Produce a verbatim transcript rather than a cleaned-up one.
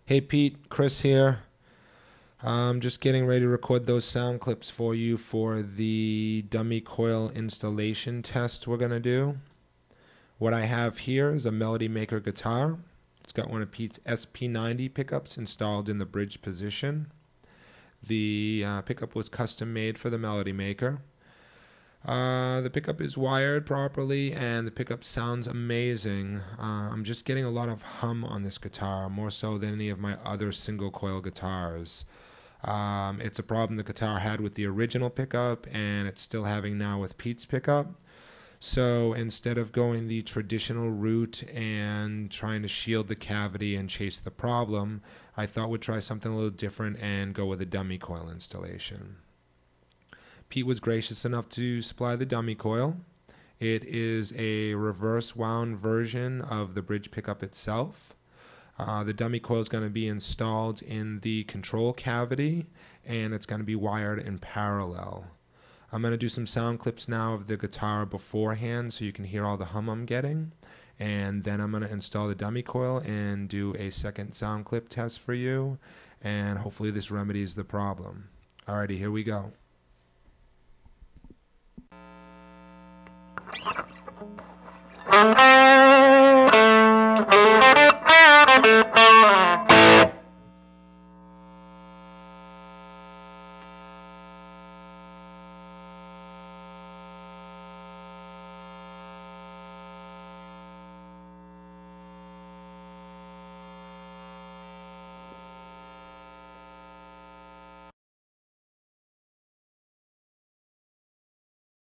Hey Pete, Chris here. I'm just getting ready to record those sound clips for you for the dummy coil installation test we're going to do. What I have here is a Melody Maker guitar. It's got one of Pete's S P ninety pickups installed in the bridge position. The uh, pickup was custom made for the Melody Maker. Uh, the pickup is wired properly and the pickup sounds amazing. Uh, I'm just getting a lot of hum on this guitar, more so than any of my other single coil guitars. Um, it's a problem the guitar had with the original pickup and it's still having now with Pete's pickup. So instead of going the traditional route and trying to shield the cavity and chase the problem, I thought we'd try something a little different and go with a dummy coil installation. Pete was gracious enough to supply the dummy coil. It is a reverse wound version of the bridge pickup itself. Uh, the dummy coil is going to be installed in the control cavity and it's going to be wired in parallel. I'm going to do some sound clips now of the guitar beforehand so you can hear all the hum I'm getting, and then I'm going to install the dummy coil and do a second sound clip test for you, and hopefully this remedies the problem. Alrighty, here we go. Thank you.